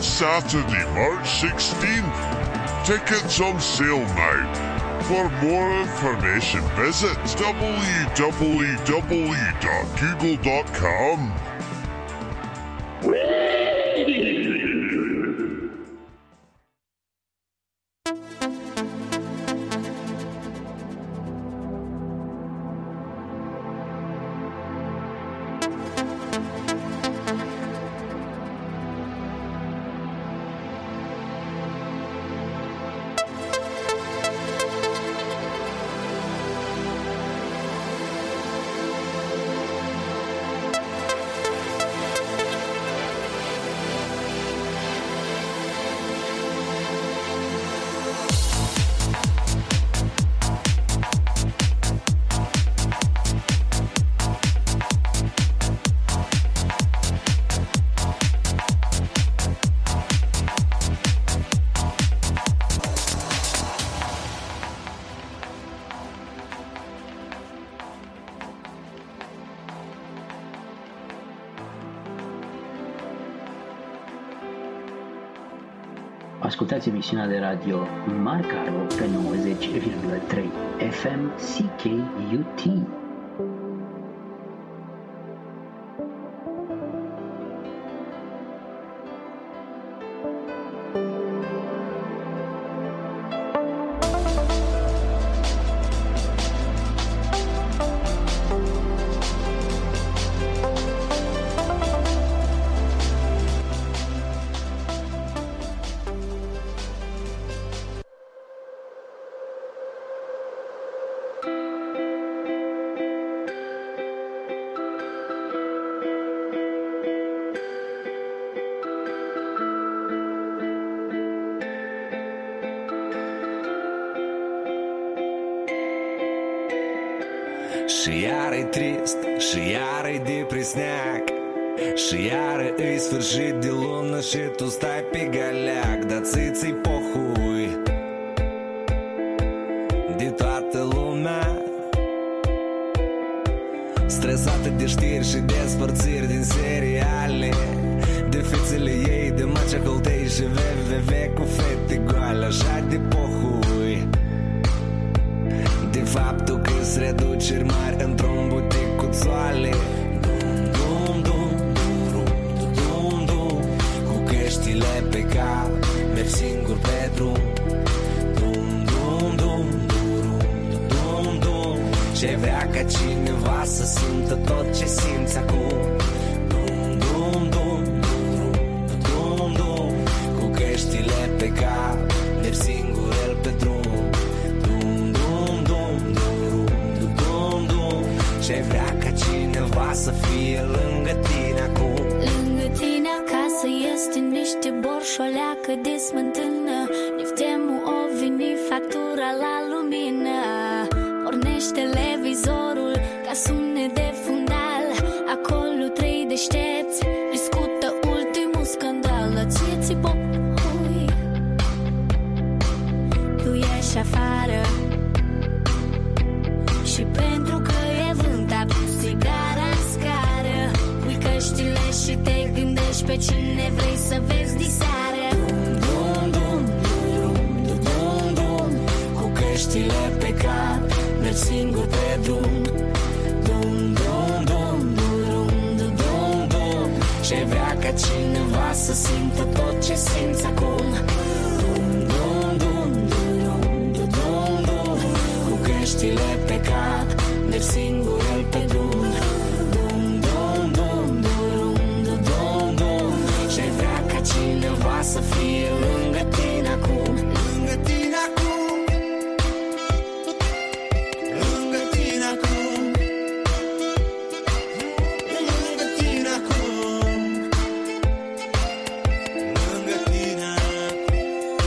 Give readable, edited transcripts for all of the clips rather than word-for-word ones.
Saturday, March 16th. Tickets on sale now. For more information, visit www.google.com. Ascultați emisiunea de radio Marcaro pe 90,3 FM CKUT. Și iară-i trist, și iară-i depresneac, și iară-i sfârșit de lună și tu stai pe galeac. Dar ți-i pohui de toată lumea, stresată de știri și despărțiri din seriale, de fițele ei, de Macea Holtei și www cu fete goale. Așa de pohui de faptul că-s reduceri mari într-un butic cu țoale. Dum, dum, dum, dum, dum, dum, cu căștile pe cap, merg singur pe drum. Dum, dum, dum, dum, dum, dum, ce vrea ca cineva să simtă tot ce simți acum. Dum, dum, dum, dum, dum, dum, cu căștile pe cap, merg singur el pe drum. Ce vrea ca cineva să fie lângă tine acum. Lângă tine acasă este niște borșoleacă de smântână. Niftemul o vini factura la lumină. Pornește televizorul ca sunet de fundal. Acolo trei deștepți discută ultimul scandal. Ție-ți popui, tu ieși afară și pentru că e vânt apuci țigara în scară. Pui căștile și te gândești pe cine vrei să vezi diseară. Dum, dum, dum, dum, dum, dum, cu căștile pe cap, mergi singur pe drum. Dum, dum, dum, dum, dum, dum, dum, ce vrea ca cineva să simtă tot ce simți acum. Dum, dum, dum, dum, dum, dum, dum, cu căștile pe cap, mergi singur el pe drum. Dum, dum, dum, dum, dum, dum, dum, ce vrea ca cineva să fie lângă tine acum. Lângă tine acum, lângă tine acum, lângă tine acum, lângă tine acum.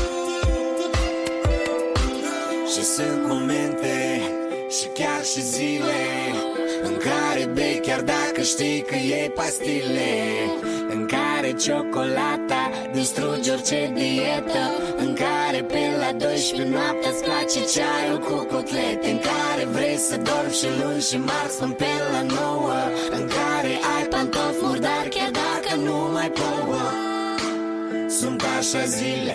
Și sunt momente și chiar și zile în care bei chiar dacă știi că iei pastile, în care ciocolata distruge orice dietă, în care pe la 12 noaptea îți place ceaiul cu cotlete, în care vrei să dormi și luni și marți până pe la 9, în care ai pantofi murdari chiar dacă nu mai plouă. Sunt așa zile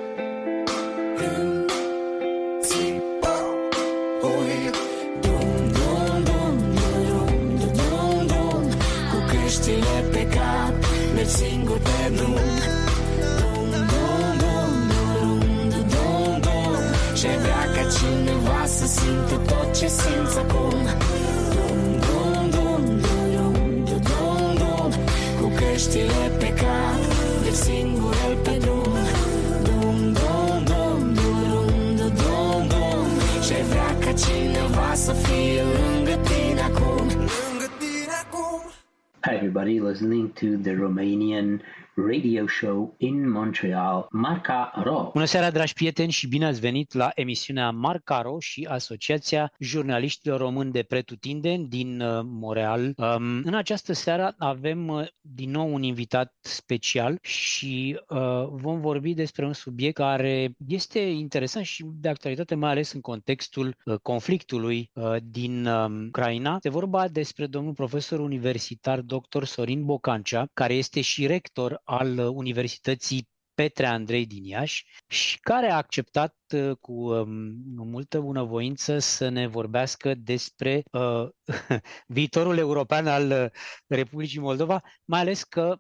când țipă ui dum, dum, dum, dum, dum, dum, dum. Cu căștile pe cap merg singur pe drum. Dum, dum, dum, dum, dum, dum, dum. Și-ai vrea ca cineva să simtă tot ce simți acum. Dum, dum, dum, dum, dum, dum, dum. Cu căștile pe cap merg singur el pe drum. Dum, dum, dum, dum, dum, dum, dum. Și-ai vrea ca cineva să fie lângă tine acum. Lângă tine acum. Hi everybody, listening to the Romanian radio show in Montreal, Marca Ro. Bună seara, dragi prieteni, și bine ați venit la emisiunea Marca Ro și Asociația Jurnaliștilor Români de Pretutindeni din Montreal. În această seară avem din nou un invitat special și vom vorbi despre un subiect care este interesant și de actualitate, mai ales în contextul conflictului din Ucraina. Este vorba despre domnul profesor universitar dr. Sorin Bocancea, care este și rector al Universității Petre Andrei din Iași și care a acceptat cu multă bunăvoință să ne vorbească despre viitorul european al Republicii Moldova, mai ales că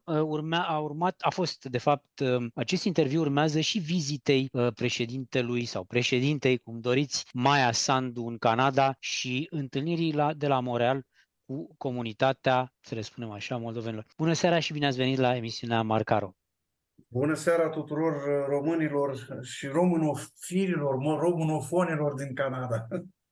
acest interviu urmează și vizitei președintelui sau președintei, cum doriți, Maia Sandu în Canada și întâlnirii de la Montreal cu comunitatea, să le spunem așa, moldovenilor. Bună seara și bine ați venit la emisiunea Marca Ro. Bună seara tuturor românilor și românofililor, românofonilor din Canada.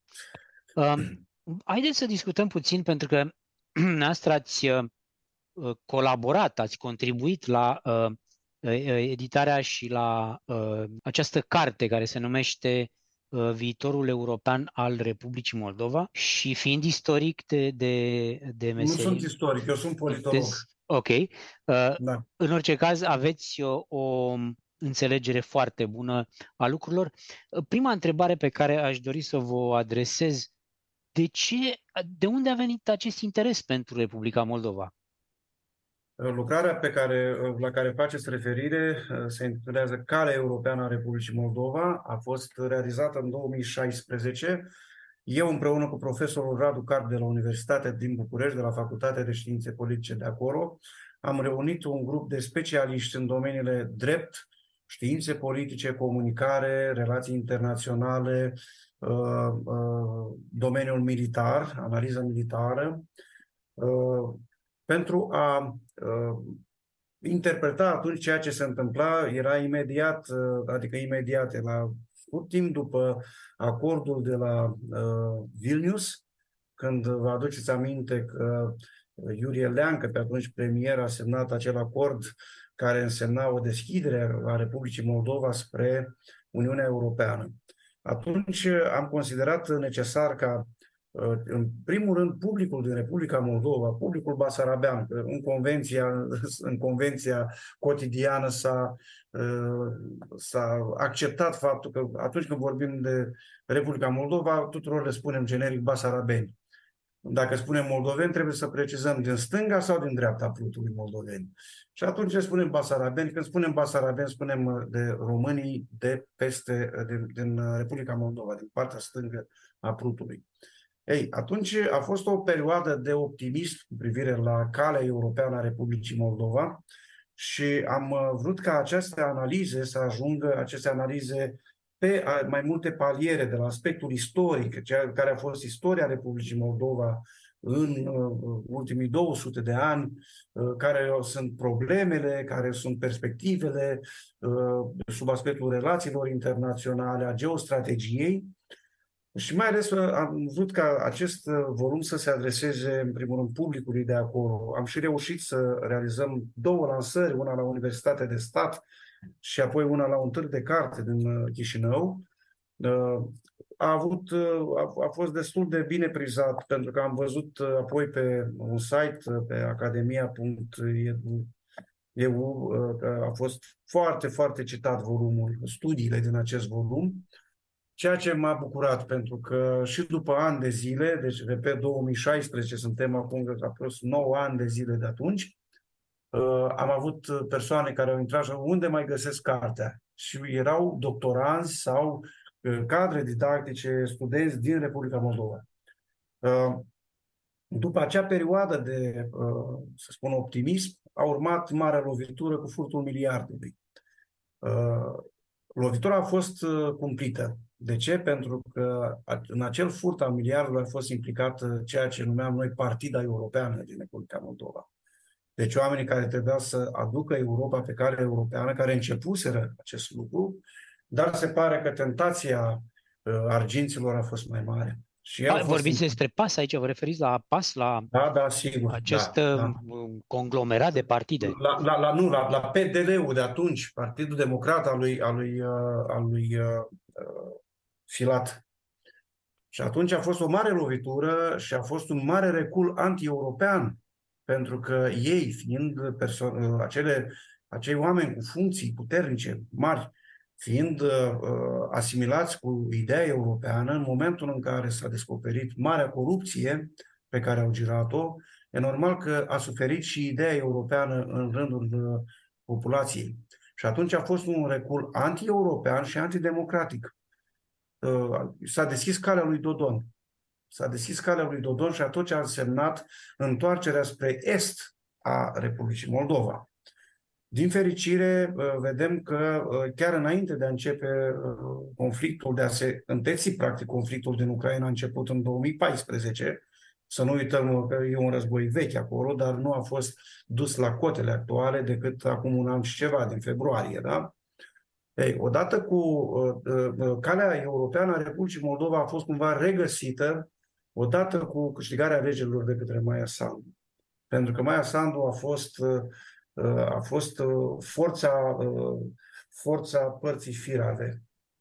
Haideți să discutăm puțin, pentru că noastră ați colaborat, ați contribuit la editarea și la această carte care se numește Viitorul european al Republicii Moldova și fiind istoric de meserie... Nu sunt istoric, eu sunt politolog. Ok. Da. În orice caz aveți o înțelegere foarte bună a lucrurilor. Prima întrebare pe care aș dori să vă adresez: de unde a venit acest interes pentru Republica Moldova? Lucrarea la care faceți referire se intitulează Calea Europeană a Republicii Moldova. A fost realizată în 2016. Eu, împreună cu profesorul Radu Carp de la Universitatea din București, de la Facultatea de Științe Politice de acolo, am reunit un grup de specialiști în domeniile drept, științe politice, comunicare, relații internaționale, domeniul militar, analiză militară, pentru a interpreta atunci ceea ce se întâmpla. Era imediat, la scurt timp după acordul de la Vilnius, când vă aduceți aminte că Iurie Leancă, pe atunci premier, a semnat acel acord care însemna o deschidere a Republicii Moldova spre Uniunea Europeană. Atunci am considerat necesar ca, în primul rând, publicul din Republica Moldova, publicul basarabean, în convenția cotidiană s-a acceptat faptul că atunci când vorbim de Republica Moldova, tuturor le spunem generic basarabeni. Dacă spunem moldoveni, trebuie să precizăm din stânga sau din dreapta plutului moldoveni. Și atunci spunem basarabeni. Când spunem basarabeni, spunem de românii din Republica Moldova, din partea stângă a plutului. Ei, atunci a fost o perioadă de optimism cu privire la calea europeană a Republicii Moldova și am vrut ca aceste analize să ajungă, aceste analize pe mai multe paliere, de la aspectul istoric, care a fost istoria Republicii Moldova în ultimii 200 de ani, care sunt problemele, care sunt perspectivele sub aspectul relațiilor internaționale, a geostrategiei. Și mai ales am vrut ca acest volum să se adreseze, în primul rând, publicului de acolo. Am și reușit să realizăm 2 lansări, una la Universitatea de Stat și apoi una la un târg de carte din Chișinău. A fost destul de bine prizat, pentru că am văzut apoi pe un site, pe academia.edu, că a fost foarte, foarte citat volumul, studiile din acest volum, ceea ce m-a bucurat, pentru că și după ani de zile, deci repet 2016, suntem acum aproape 9 ani de zile de atunci, Am avut persoane care au intrat și unde mai găsesc cartea? Și erau doctoranți sau cadre didactice, studenți din Republica Moldova. După acea perioadă de, să spun, optimism, a urmat marea lovitură cu furtul miliardului. Lovitura a fost cumplită. De ce? Pentru că în acel furt al miliardului a fost implicat ceea ce numeam noi Partida Europeană din Republica Moldova. Deci oamenii care trebuia să aducă Europa pe cale europeană, care începuseră acest lucru, dar se pare că tentația arginților a fost mai mare. Și vorbiți despre PAS aici, vă referiți la PAS, la da, sigur, acest conglomerat de partide? La PDL-ul de atunci, Partidul Democrat al lui Filat. Și atunci a fost o mare lovitură și a fost un mare recul anti-european, pentru că ei, fiind acei oameni cu funcții puternice, mari, fiind asimilați cu ideea europeană, în momentul în care s-a descoperit marea corupție pe care au girat-o, e normal că a suferit și ideea europeană în rândul populației. Și atunci a fost un recul anti-european și antidemocratic. S-a deschis calea lui Dodon. Și atunci a însemnat întoarcerea spre est a Republicii Moldova. Din fericire, vedem că chiar înainte de a începe conflictul, de a se înteți, practic, conflictul din Ucraina a început în 2014, să nu uităm că e un război vechi acolo, dar nu a fost dus la cotele actuale decât acum un an și ceva, din februarie, da? Ei, odată cu calea europeană a Republicii Moldova a fost cumva regăsită odată cu câștigarea alegerilor de către Maia Sandu. Pentru că Maia Sandu a fost forța părții firave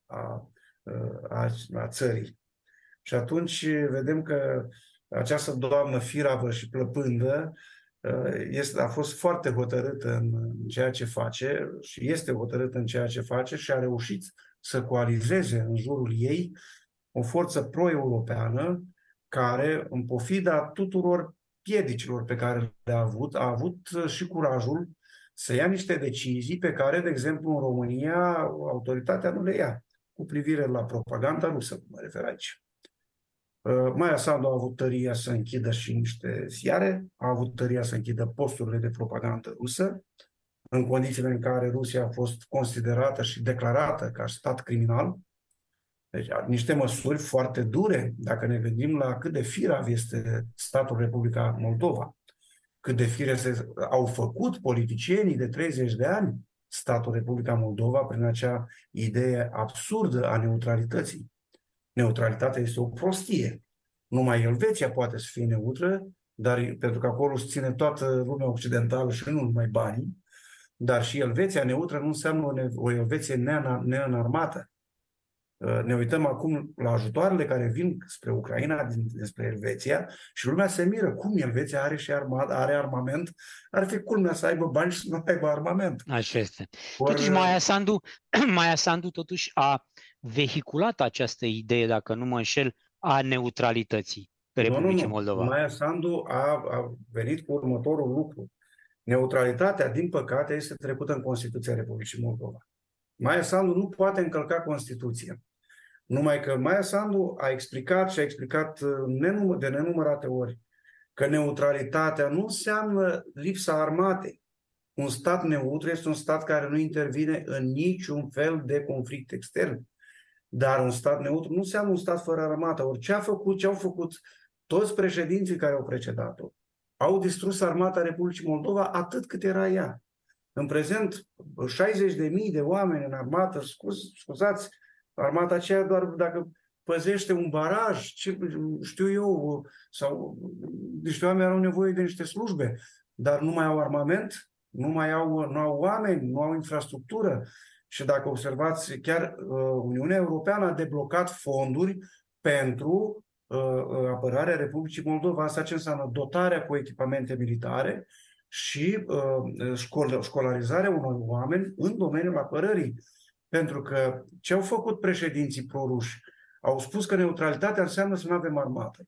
a țării. Și atunci vedem că această doamnă firavă și plăpândă a fost foarte hotărâtă în ceea ce face și este hotărâtă în ceea ce face și a reușit să coalizeze în jurul ei o forță pro-europeană care, în pofida tuturor piedicilor pe care le-a avut, a avut și curajul să ia niște decizii pe care, de exemplu, în România, autoritatea nu le ia, cu privire la propaganda rusă, mă refer aici. Maia Sandu a avut tăria să închidă și niște ziare, a avut tăria să închidă posturile de propagandă rusă, în condițiile în care Rusia a fost considerată și declarată ca stat criminal. Deci, niște măsuri foarte dure, dacă ne gândim la cât de firav este statul Republica Moldova, cât de fire au făcut politicienii de 30 de ani statul Republica Moldova prin acea idee absurdă a neutralității. Neutralitatea este o prostie. Numai Elveția poate să fie neutră, dar pentru că acolo își ține toată lumea occidentală și nu numai banii, dar și Elveția neutră nu înseamnă o Elveție neînarmată. Ne uităm acum la ajutoarele care vin spre Ucraina, despre Elveția, și lumea se miră. Cum Elveția are armament? Ar fi culmea să aibă bani și să nu aibă armament. Așa este. Totuși, Maia Sandu totuși a vehiculat această idee, dacă nu mă înșel, a neutralității pe Republicii Moldova. Maia Sandu a venit cu următorul lucru. Neutralitatea, din păcate, este trecută în Constituția Republicii Moldova. Maia Sandu nu poate încălca Constituția. Numai că Maia Sandu a explicat și a explicat de nenumărate ori că neutralitatea nu înseamnă lipsa armatei. Un stat neutru este un stat care nu intervine în niciun fel de conflict extern. Dar un stat neutru nu înseamnă un stat fără armată. Ori ce au făcut toți președinții care au precedat-o? Au distrus armata Republicii Moldova atât cât era ea. În prezent, 60.000 de oameni în armată, scuzați, armata aceea doar dacă păzește un baraj, ce știu eu, sau niște oameni au nevoie de niște slujbe, dar nu mai au armament, nu au oameni, nu au infrastructură. Și dacă observați, chiar Uniunea Europeană a deblocat fonduri pentru apărarea Republicii Moldova. Asta ce înseamnă dotarea cu echipamente militare și școlarizarea unor oameni în domeniul apărării. Pentru că ce au făcut președinții proruși? Au spus că neutralitatea înseamnă să nu avem armată.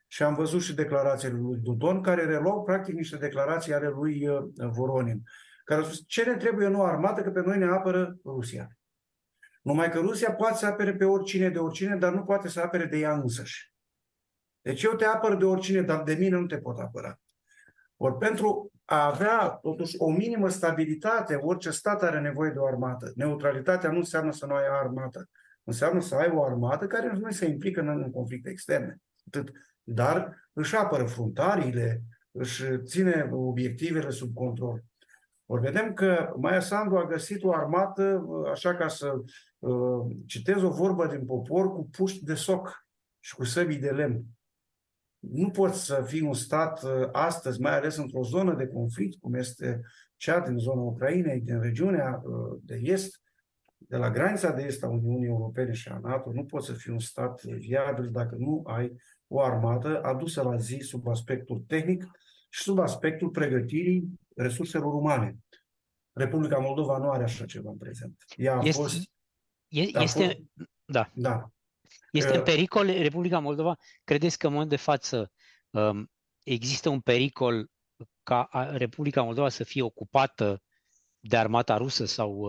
și am văzut și declarațiile lui Dodon, care reluau practic niște declarații ale lui Voronin, care a spus ce ne trebuie o nouă armată, că pe noi ne apără Rusia. Numai că Rusia poate să apere pe oricine de oricine, dar nu poate să apere de ea însăși. Deci eu te apăr de oricine, dar de mine nu te pot apăra. Ori pentru a avea totuși o minimă stabilitate, orice stat are nevoie de o armată. Neutralitatea nu înseamnă să nu ai armată. Înseamnă să ai o armată care nu se implică în conflicte externe. Atât. Dar își apără fruntariile, își ține obiectivele sub control. Ori vedem că Maia Sandu a găsit o armată, așa ca să citez o vorbă din popor, cu puști de soc și cu săbii de lemn. Nu poți să fii un stat astăzi, mai ales într-o zonă de conflict, cum este cea din zona Ucrainei, din regiunea de est, de la granița de est a Uniunii Europene și a NATO, nu poți să fii un stat viabil dacă nu ai o armată adusă la zi sub aspectul tehnic și sub aspectul pregătirii resurselor umane. Republica Moldova nu are așa ceva în prezent. Ea a fost... Este în pericol Republica Moldova? Credeți că în momentul de față există un pericol ca Republica Moldova să fie ocupată de armata rusă sau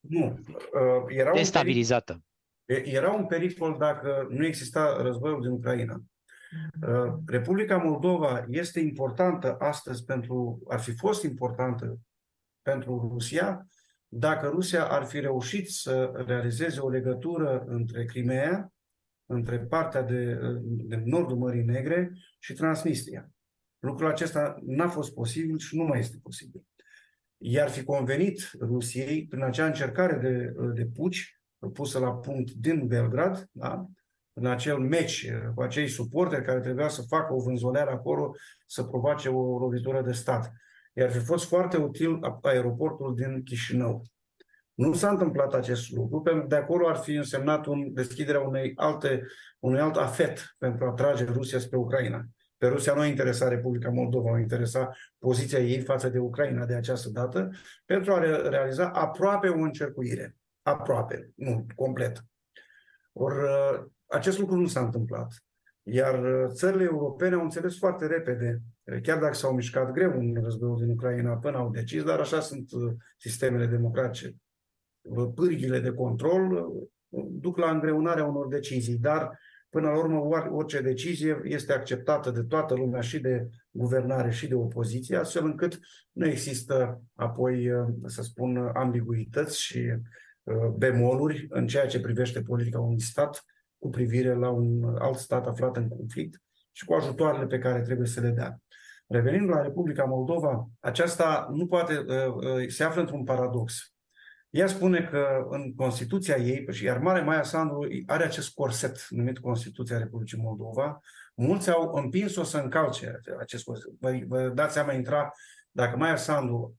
destabilizată? Era un pericol dacă nu exista războiul din Ucraina. Republica Moldova este importantă astăzi ar fi fost importantă pentru Rusia dacă Rusia ar fi reușit să realizeze o legătură între Crimea, între partea de nordul Mării Negre și Transnistria. Lucrul acesta n-a fost posibil și nu mai este posibil. I-ar fi convenit Rusiei, prin acea încercare de puci pusă la punct din Belgrad, da? În acel meci cu acei suporteri care trebuia să facă o vânzoleală acolo, să provoace o lovitură de stat. I-ar fi fost foarte util aeroportul din Chișinău. Nu s-a întâmplat acest lucru, pentru că de acolo ar fi însemnat deschiderea unui alt afet pentru a trage Rusia spre Ucraina. Pe Rusia nu a interesat Republica Moldova, o interesa poziția ei față de Ucraina de această dată, pentru a realiza aproape o încercuire. Aproape, nu complet. Ori acest lucru nu s-a întâmplat. Iar țările europene au înțeles foarte repede, chiar dacă s-au mișcat greu în războiul din Ucraina până au decis, dar așa sunt sistemele democratice. Pârghile de control duc la îngreunarea unor decizii, dar până la urmă orice decizie este acceptată de toată lumea, și de guvernare și de opoziție, astfel încât nu există apoi, să spun, ambiguități și bemoluri în ceea ce privește politica unui stat cu privire la un alt stat aflat în conflict și cu ajutoarele pe care trebuie să le dea. Revenind la Republica Moldova, aceasta nu poate, se află într-un paradox. Ea spune că în Constituția ei, iar Maia Sandu are acest corset numit Constituția Republicii Moldova, mulți au împins-o să încalce acest corset. Vă dați seama, dacă Maia Sandu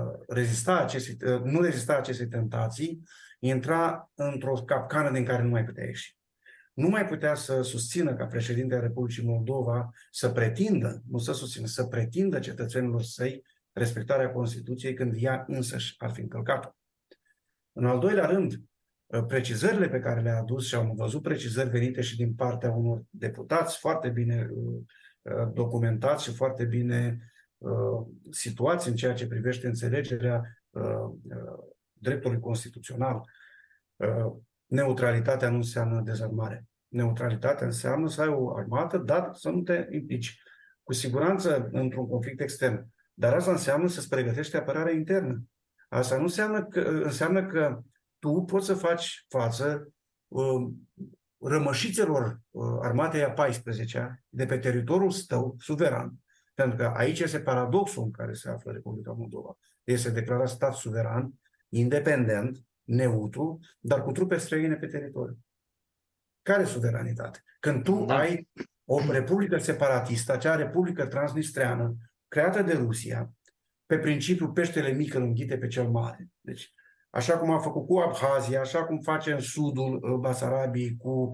nu rezista acestei tentații, intra într-o capcană din care nu mai putea ieși. Nu mai putea să susțină ca președinte al Republicii Moldova să pretindă, nu să susțină, să pretindă cetățenilor săi respectarea Constituției când ea însăși ar fi încălcat-o. În al doilea rând, precizările pe care le-a adus, și am văzut precizări venite și din partea unor deputați foarte bine documentați și foarte bine situați în ceea ce privește înțelegerea dreptului constituțional. Neutralitatea nu înseamnă dezarmare. Neutralitatea înseamnă să ai o armată, dar să nu te implici. Cu siguranță într-un conflict extern. Dar asta înseamnă să-ți pregătești apărarea internă. Asta nu înseamnă că tu poți să faci față rămășițelor armatei a 14-a de pe teritoriul tău suveran. Pentru că aici este paradoxul în care se află Republica Moldova. Este declarat stat suveran, independent, neutru, dar cu trupe străine pe teritoriu. Care suveranitate? Când tu ai o republică separatistă, acea republică transnistreană, creată de Rusia, pe principiul peștele mic îl înghite pe cel mare. Deci, așa cum a făcut cu Abhazia, așa cum face în sudul Basarabiei cu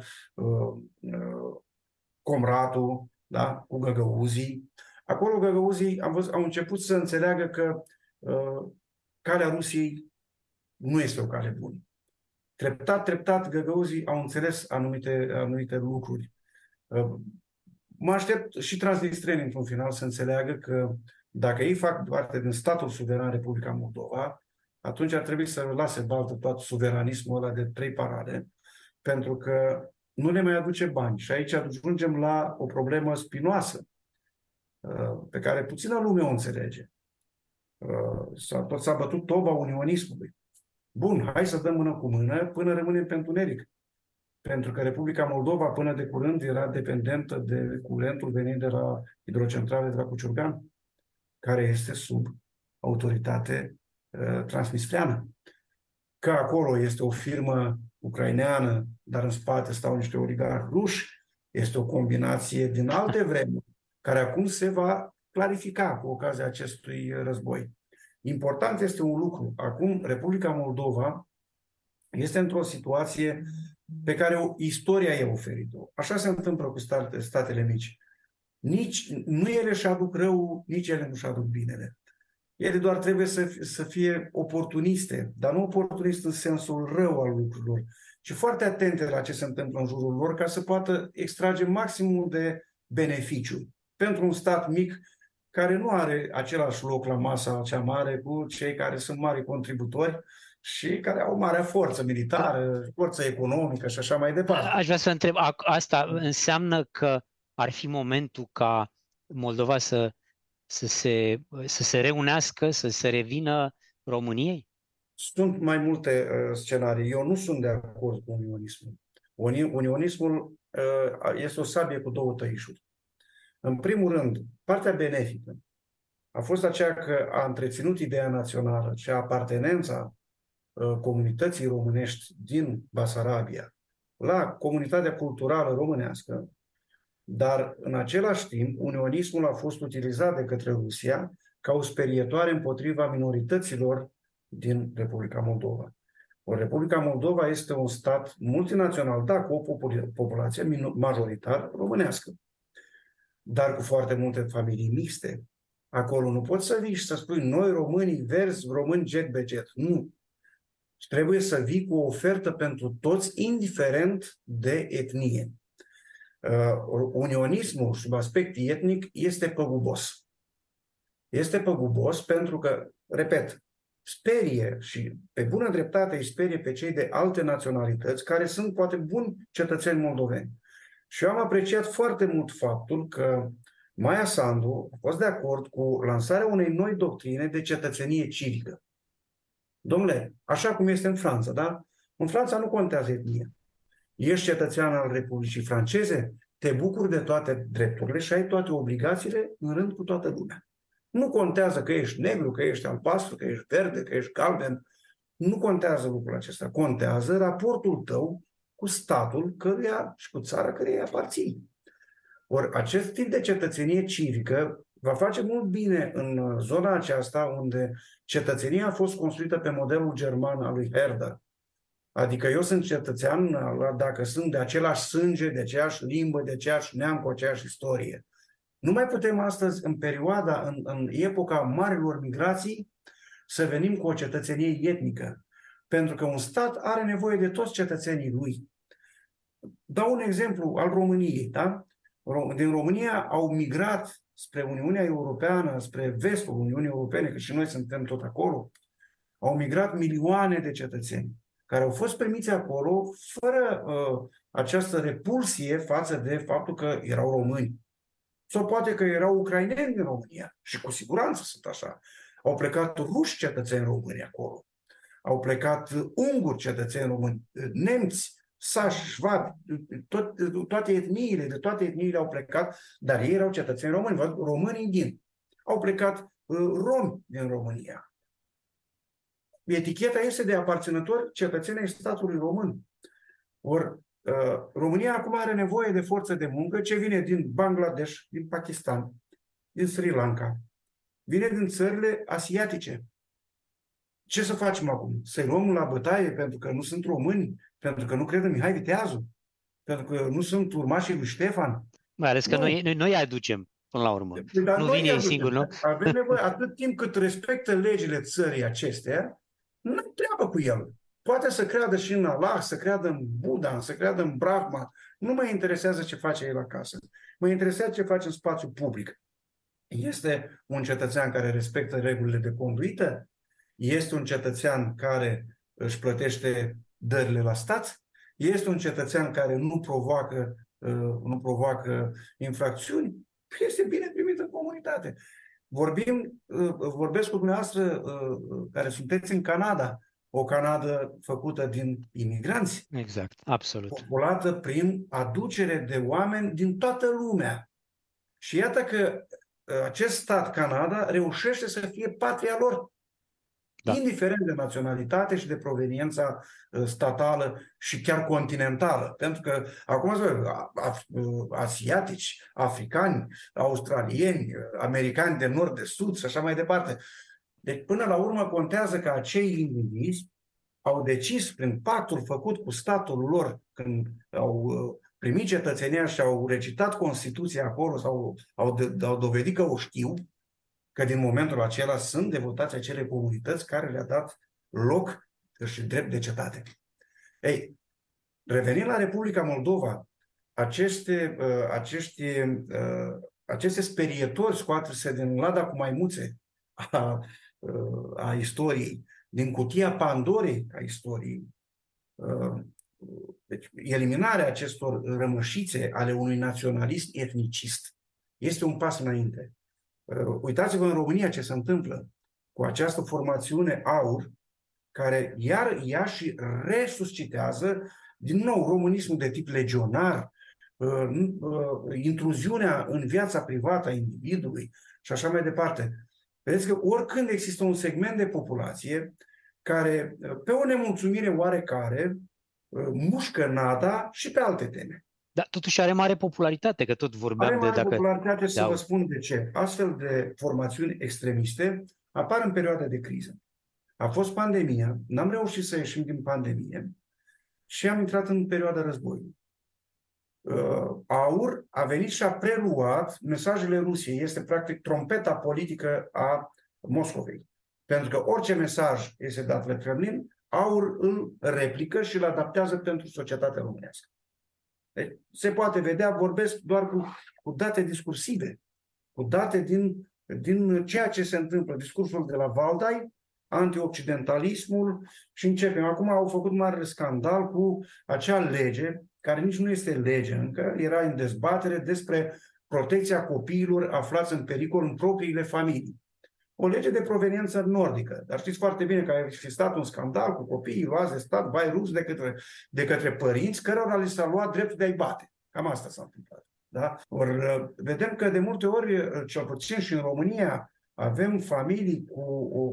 Comratul, da? Cu găgăuzii. Acolo găgăuzii au început să înțeleagă că calea Rusiei nu este o cale bună. Treptat, găgăuzii au înțeles anumite lucruri. mă aștept și transnistrenii într-un final să înțeleagă că dacă ei fac parte din statul suveran Republica Moldova, atunci ar trebui să lase baltă tot suveranismul ăla de 3 parale, pentru că nu le mai aduce bani. Și aici ajungem la o problemă spinoasă, pe care puțină lume o înțelege. S-a bătut toba unionismului. Bun, hai să dăm mână cu mână până rămânem pe întuneric. Pentru că Republica Moldova până de curând era dependentă de curentul venit de la hidrocentrale de la Cuciurgan, care este sub autoritate transnistreană. Că acolo este o firmă ucraineană, dar în spate stau niște oligarhi ruși, este o combinație din alte vremuri, care acum se va clarifica cu ocazia acestui război. Important este un lucru. Acum Republica Moldova este într-o situație pe care istoria i-a oferit-o. Așa se întâmplă cu statele mici. Nu ele își aduc rău, nici ele nu își aduc binele. Ele doar trebuie să fie oportuniste, dar nu oportuniste în sensul rău al lucrurilor, ci foarte atente la ce se întâmplă în jurul lor ca să poată extrage maximul de beneficiu pentru un stat mic care nu are același loc la masa cea mare cu cei care sunt mari contributori și care au mare forță militară, forță economică și așa mai departe. Aș vrea să întreb, asta înseamnă că ar fi momentul ca Moldova să se reunească, să se revină României? Sunt mai multe scenarii. Eu nu sunt de acord cu unionismul. Unionismul este o sabie cu 2 tăișuri. În primul rând, partea benefică a fost aceea că a întreținut ideea națională și apartenența comunității românești din Basarabia la comunitatea culturală românească, dar în același timp unionismul a fost utilizat de către Rusia ca o sperietoare împotriva minorităților din Republica Moldova. Republica Moldova este un stat multinațional, da, cu o populație majoritar românească, dar cu foarte multe familii mixte. Acolo nu poți să vii și să spui noi românii verzi, români jet beget. Nu. Trebuie să vii cu o ofertă pentru toți, indiferent de etnie. Unionismul, sub aspect etnic, este păgubos. Este păgubos pentru că, repet, sperie și pe bună dreptate îi sperie pe cei de alte naționalități care sunt poate buni cetățeni moldoveni. Și eu am apreciat foarte mult faptul că Maia Sandu a fost de acord cu lansarea unei noi doctrine de cetățenie civică. Dom'le, așa cum este în Franța, da? În Franța nu contează etnia. Ești cetățean al Republicii Franceze, te bucuri de toate drepturile și ai toate obligațiile în rând cu toată lumea. Nu contează că ești negru, că ești albastru, că ești verde, că ești galben. Nu contează lucrul acesta. Contează raportul tău cu statul căruia și cu țara căreia aparții. Ori acest tip de cetățenie civică va face mult bine în zona aceasta unde cetățenia a fost construită pe modelul german al lui Herder. Adică eu sunt cetățean dacă sunt de același sânge, de aceeași limbă, de aceeași neam, cu aceeași istorie. Nu mai putem astăzi, în perioada, în epoca marilor migrații, să venim cu o cetățenie etnică. Pentru că un stat are nevoie de toți cetățenii lui. Dau un exemplu al României. Da? Din România au migrat spre Uniunea Europeană, spre vestul Uniunii Europene, că și noi suntem tot acolo, au migrat milioane de cetățeni care au fost primiți acolo fără această repulsie față de faptul că erau români. Sau poate că erau ucraineni din România și cu siguranță sunt așa. Au plecat ruși cetățeni români acolo. Au plecat unguri cetățeni români, nemți, sași, șvabi, de toate etniile au plecat, dar ei erau cetățeni români, românii din. Au plecat romi din România. Eticheta este de aparținător cetățenii statului român. Ori România acum are nevoie de forță de muncă ce vine din Bangladesh, din Pakistan, din Sri Lanka. Vine din țările asiatice. Ce să facem acum? Să-i luăm la bătaie pentru că nu sunt români? Pentru că nu cred în Mihai Viteazu? Pentru că nu sunt urmașii lui Ștefan? Mai ales că noi aducem până la urmă. Dar nu vine singur, nu? Avem nevoie, atât timp cât respectă legile țării acestea, nu treabă cu el. Poate să creadă și în Allah, să creadă în Buddha, să creadă în Brahma, Nu mă interesează ce face el acasă. Mă interesează ce face în spațiu public. Este un cetățean care respectă regulile de conduită? Este un cetățean care își plătește dările la stat? Este un cetățean care nu provoacă infracțiuni? Este bine primit în comunitate. Vorbesc cu dumneavoastră care sunteți în Canada, o Canadă făcută din imigranți. Exact, absolut. Populată prin aducere de oameni din toată lumea. Și iată că acest stat, Canada, reușește să fie patria lor. Da. Indiferent de naționalitate și de proveniența statală și chiar continentală. Pentru că acum asiatici, africani, australieni, americani de nord, de sud și așa mai departe. Deci până la urmă contează că acei indivizi au decis prin pactul făcut cu statul lor când au primit cetățenia și au recitat Constituția acolo sau au dovedit că o știu, că din momentul acela sunt devotați acele comunități care le-a dat loc și drept de cetate. Ei, revenind la Republica Moldova, aceste sperietori scoate-se din lada cu maimuțe a istoriei, din cutia Pandorei a istoriei, deci eliminarea acestor rămășițe ale unui naționalism etnicist este un pas înainte. Uitați-vă în România ce se întâmplă cu această formațiune AUR, care iar ea și resuscitează din nou românismul de tip legionar, intruziunea în viața privată a individului și așa mai departe. Vedeți că oricând există un segment de populație care, pe o nemulțumire oarecare, mușcă nada și pe alte teme. Dar totuși are mare popularitate, că tot vorbeam de dacă... popularitate, să vă spun de ce. Astfel de formațiuni extremiste apar în perioada de criză. A fost pandemia, n-am reușit să ieșim din pandemie și am intrat în perioada războiului. AUR a venit și a preluat mesajele Rusiei. Este practic trompeta politică a Moscovei. Pentru că orice mesaj este dat la Kremlin, AUR îl replică și îl adaptează pentru societatea românească. Deci, se poate vedea, vorbesc doar cu date discursive, cu date din ceea ce se întâmplă. Discursul de la Valdai, antioccidentalismul și începem. Acum au făcut mare scandal cu acea lege, care nici nu este lege încă, era în dezbatere despre protecția copiilor aflați în pericol în propriile familii. O lege de proveniență nordică. Dar știți foarte bine că a existat un scandal cu copiii luați de stat, bai ruși de către părinți, cărora li s-a luat dreptul de a-i bate. Cam asta s-a întâmplat. Da? Vedem că de multe ori, cel puțin și în România, avem familii cu o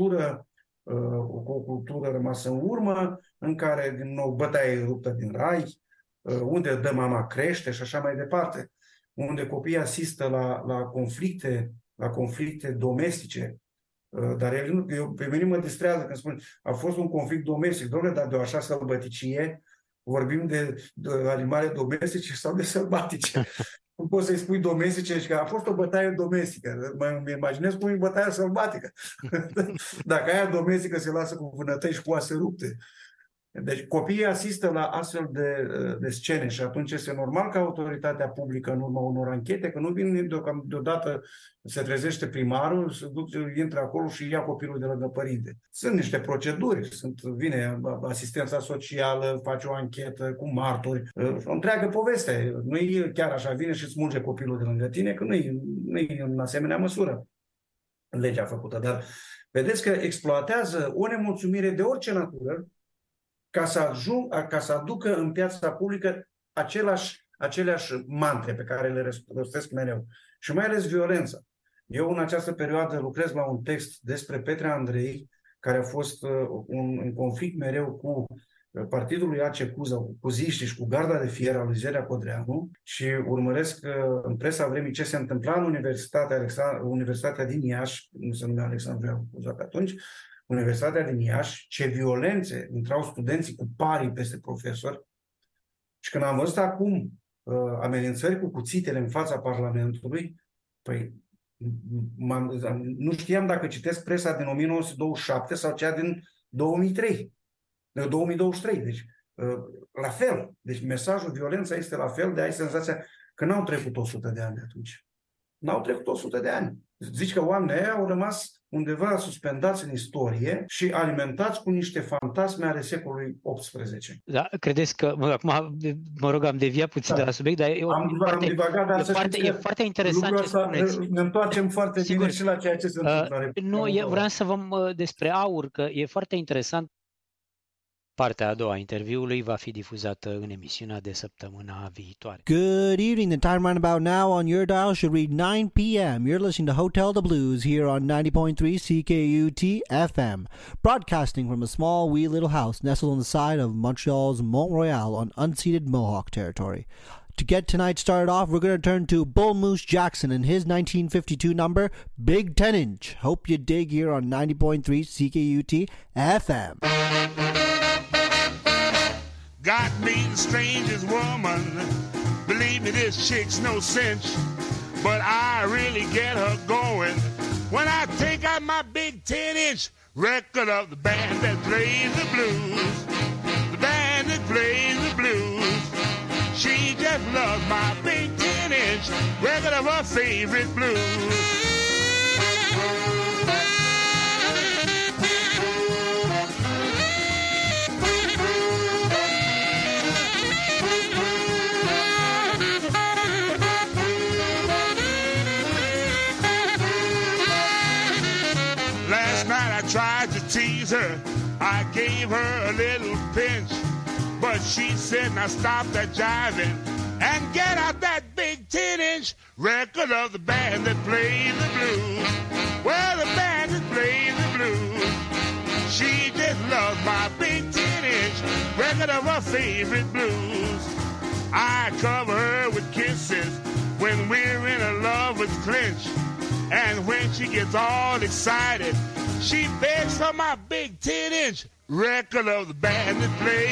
cultură rămasă în urmă, în care, din nou, bătaia e ruptă din rai, unde dă mama crește și așa mai departe, unde copiii asistă la conflicte domestice. Dar pe mine mă distrează când spun a fost un conflict domestic. Dom'le, dar de o așa sălbăticie vorbim de animale domestice sau de sălbatice. Nu poți să-i spui domestice și că a fost o bătaie domestică. Mă imaginez cum e bătaia sălbatică. Dacă aia domestică se lasă cu vânătăi și cu oase rupte. Deci copiii asistă la astfel de scene și atunci este normal că autoritatea publică, în urma unor anchete, că nu vine deodată, se trezește primarul, se duce, intră acolo și ia copilul de lângă părinte. Sunt niște proceduri, vine asistența socială, face o anchetă cu martori, o întreagă poveste. Nu e chiar așa, vine și smulge copilul de lângă tine, că nu e în asemenea măsură legea făcută. Dar vedeți că exploatează o nemulțumire de orice natură ca să aducă în piața publică aceleași mantre pe care le rostesc mereu. Și mai ales violența. Eu în această perioadă lucrez la un text despre Petre Andrei, care a fost un conflict mereu cu partidul lui AC Cuza, cu cuziștii și cu garda de fier al lui Zelia Codreanu și urmăresc în presa vremii ce se întâmpla în Universitatea din Iași, nu se numea Alexandru Cuza pe atunci, Universitatea din Iași, ce violențe intrau studenții cu parii peste profesori. Și când am văzut acum amenințări cu cuțitele în fața Parlamentului, păi nu știam dacă citesc presa din 1927 sau cea din 2023. Deci la fel. Deci mesajul, violența este la fel, de ai senzația că n-au trecut 100 de ani de atunci. N-au trecut 100 de ani. Zici că oamenii ăia au rămas undeva suspendați în istorie și alimentați cu niște fantasme ale secolului XVIII. Da, credeți că, acum, mă rog, am deviat puțin de la subiect, dar e foarte interesant ce spuneți. Ne întoarcem foarte bine și la ceea ce se întâmplă. Vreau să vă despre aur, că e foarte interesant. Partea a doua a interviului va fi difuzată în emisiunea de săptămâna viitoare. Good evening. The time right about now on your dial should read 9 p.m. You're listening to Hotel de Blues here on 90.3 CKUT FM, broadcasting from a small, wee little house nestled on the side of Montreal's Mont-Royal on unceded Mohawk territory. To get tonight started off, we're going to turn to Bull Moose Jackson and his 1952 number, Big 10-Inch. Hope you dig here on 90.3 CKUT FM. Got me the strangest woman. Believe me, this chick's no cinch, but I really get her going when I take out my big 10-inch record of the band that plays the blues. The band that plays the blues. She just loves my big 10-inch record of her favorite blues. Tried to tease her, I gave her a little pinch, but she said, now stop that jiving and get out that big 10-inch record of the band that plays the blues. Well, the band that plays the blues. She just loves my big 10-inch record of her favorite blues. I cover her with kisses when we're in a lover's clinch, and when she gets all excited, she begs for my big 10-inch record of the band that plays